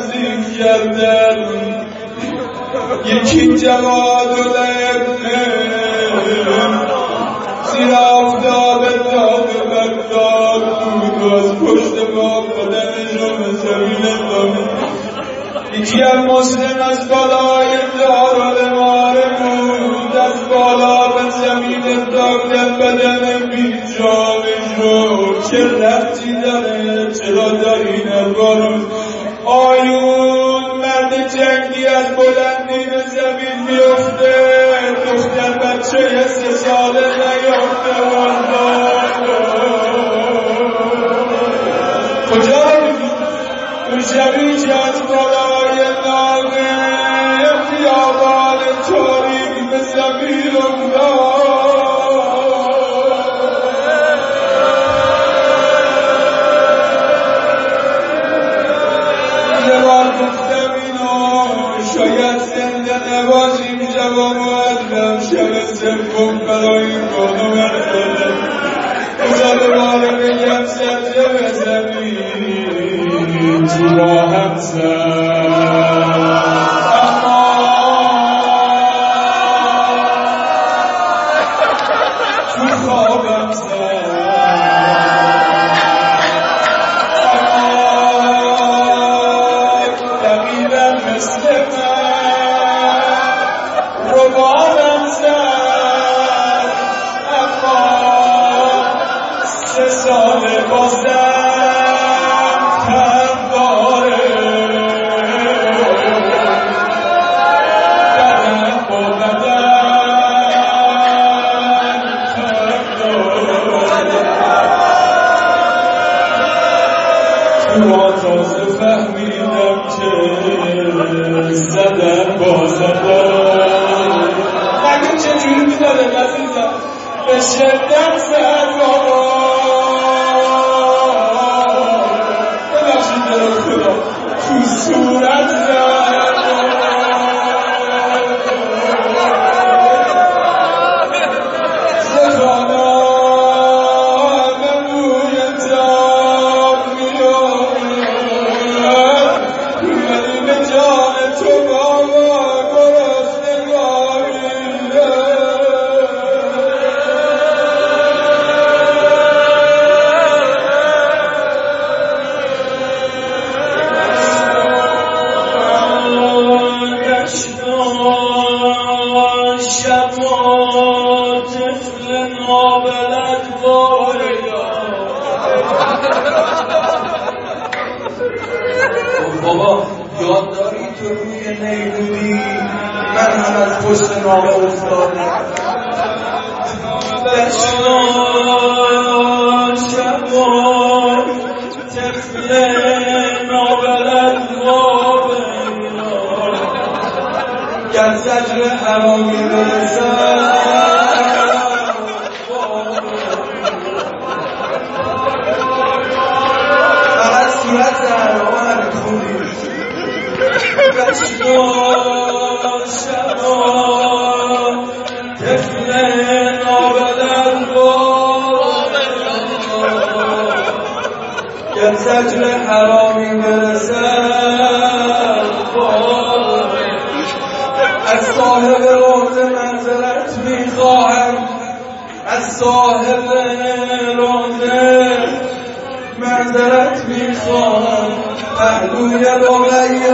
S2: نزدیک گردد یکی جواد و زیر آفتاب داغ بغداد بود از پشت بام بدنش رو به زمین انداخت. یکی هم مسلم از بالای دارالمعارف بود، از بالا به زمین انداختن بدن بیجامش رو. چه ربطی داره چرا در این بارون آیون مرد جنگی از بلندی به زمین میفته، دختر بچه 3 ساله نیافته. کجا اون شبی که از بالای ناقه خیابان تاریک به زمین افتاد. یه بار گفتم اینو شاید زنده نباشیم جواب آدم شب سوم برای این گاهو برداره. بزا دوباره بگم سجده به زمین تو راهم تو خوابم دقیقا مثل من ربابم زد، اما 3 ساله بازم تن داره. بدن با بدن تن داره. تو تازه فهمیدم که زدن با زدن مگه چجوری میداره عزیزم به شدت زد بابا. ببخشید در خدا تو صورت زد زخانا نموی تاب میاد ولی به جان تو بابا گرسنگاری. بابا یاد داری تو روی نیلودی من هم از پشت نامه افتادم. بشنان شبا طفل نابلد وابینا گر زجر حرامی برسد فقط صورت حراما همین خوندی. بشنان شبا طفل نابلد وابینا گر زجر حرامی برسد از صاحب روضه منزلت میخواهم، از صاحب روضه منزلت میخواهم. پهلوی رقیه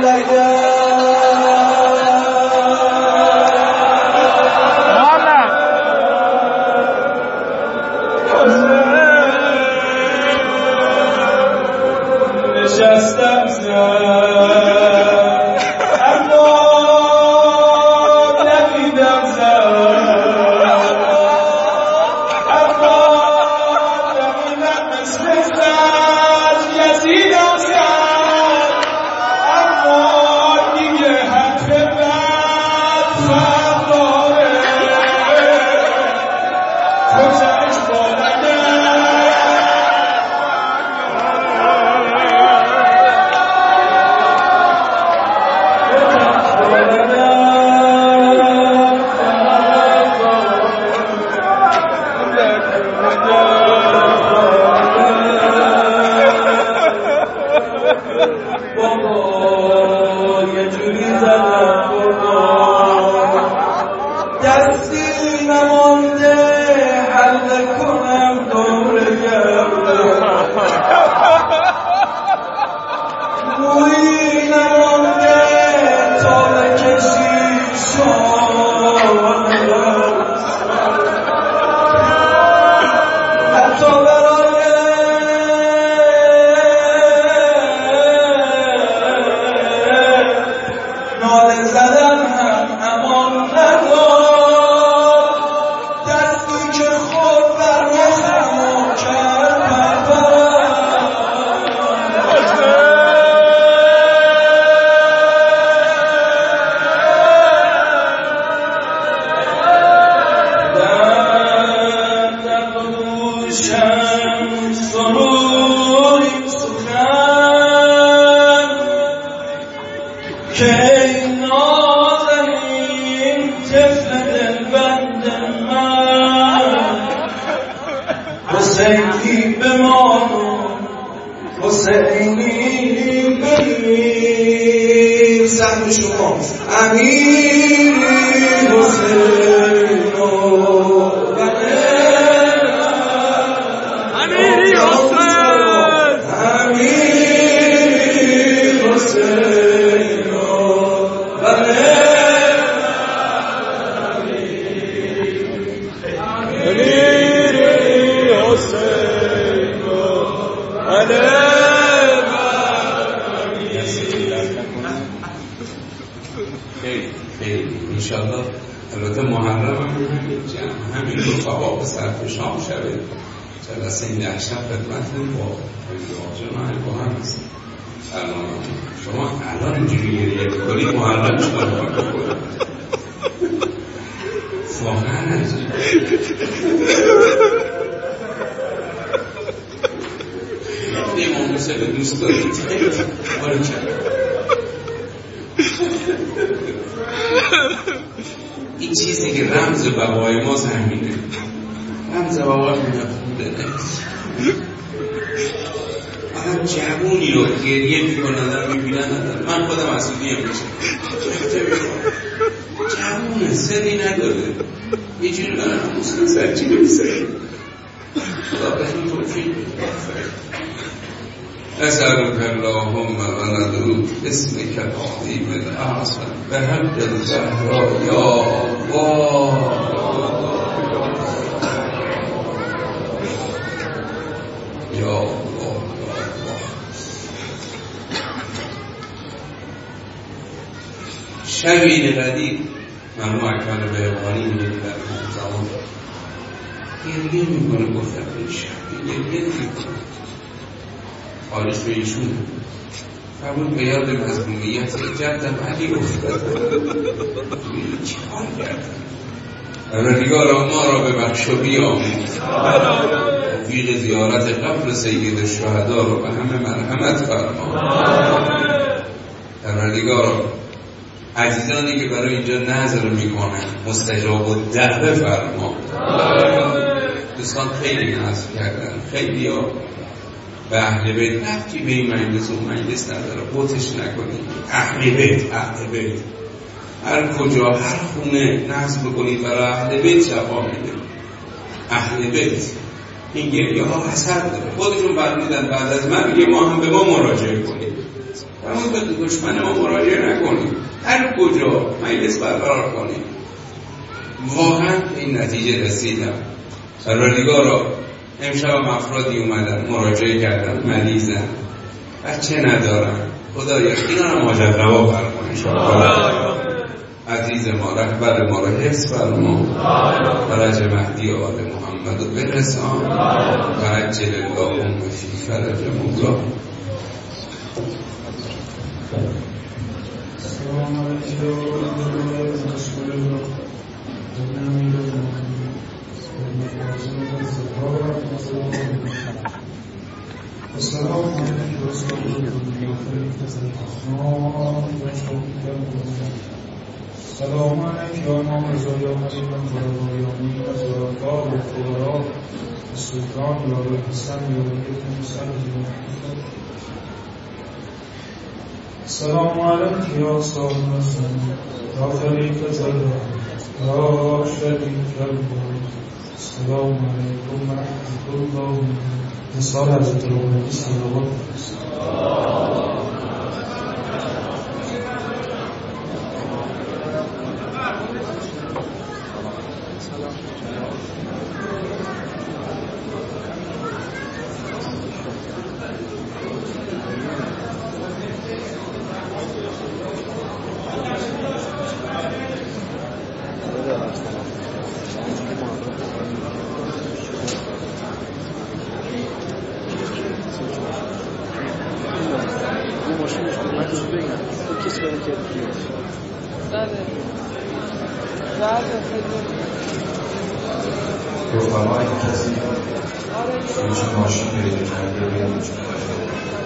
S2: نشستم زد اما ندیدم زد، اما دقیقا مثل زد یزیدم زد، اما دستوری زدم قرآن دستی نمانده حل کنم دور گردم مویی نمانده تا بکشی شانه حتی برای ناله زدن هم امان ندار دستی که خود بر مخم کرد که این نازنین طفل دلبند من حسینی بمان حسینی بمیر سهم شما امیری حسین امیری حسین
S1: انشاءالله البته محرم همین رفقا به صرف شام شده جلسه این 10 شب خدمتتون با جناب با هم هستیم. شما الان اینجوری گریه کنید محرم چیکار کنید واقعا عجیب امام حسین دوست دارید باره کرد این چیزی که رمز بقای ما همینه رمز بقای خوده آدم جوونی رو گریه میکنه آدم میبینن من خودم مسئولی هم میشه جوونه سنی نداره یه جوری دارم مسلم سرچی نمیسه خدا بهتون توفیق أسألك اللهم وندعو باسمك العظيم الأعظم بحق الزهراء يا الله يا الله شبیه قدیم مرحوم اکبر بهبانی میگه در اون زمان گریه میکنه گفتم این شبیه گریه میکنه خارج به ایشون فرمود به یاد مظلومیت جدم علی افتاد چی کار کردم پروردگارا ما را ببخش و بیاموز توفیق زیارت قبر سید الشهدا را به همه مرحمت فرما پروردگارا عزیزانی که برای اینجا نظر میکنن مستجاب الدعوه فرما دوستان خیلی نظر کردن خیلی ها به اهل بیت رفتی به این مجلس و مجلس نداره بوتش نکنید اهل بیت هر کجا هر خونه نصب بکنید برای اهل بیت شفا میده اهل بیت این گریه ها اثر داره خودشون فرمودن بعد از مرگ ما هم به ما مراجعه کنید فرمود به دشمن ما مراجعه نکنید هر کجا مجلس برقرار کنید واقعا این نتیجه رسیدم پروردگارا امشب هم افرادی اومدن مراجعه کردن مریضن بچه ندارن خدایا اینا رو مجربا فرما عزیز ما رهبر ما رو حفظ فرما فرج مهدی آل محمد رو برسان و عجل اللهم فی فرج مولا
S2: السلام سلام علیک یا امام رضا یا حبیب الفرایانی و زرارگاه و فقرا سلطان یا روی حسن یا روی حسن السلام عليك يا صاحب الزمان يا خليفة الرحمن يا شريك الملك. السلام عليكم ورحمة الله وبركاته. صلاة النبي صلى الله عليه وسلم.
S3: رفقای کسی سوچه ماشین پیدا کرده بیان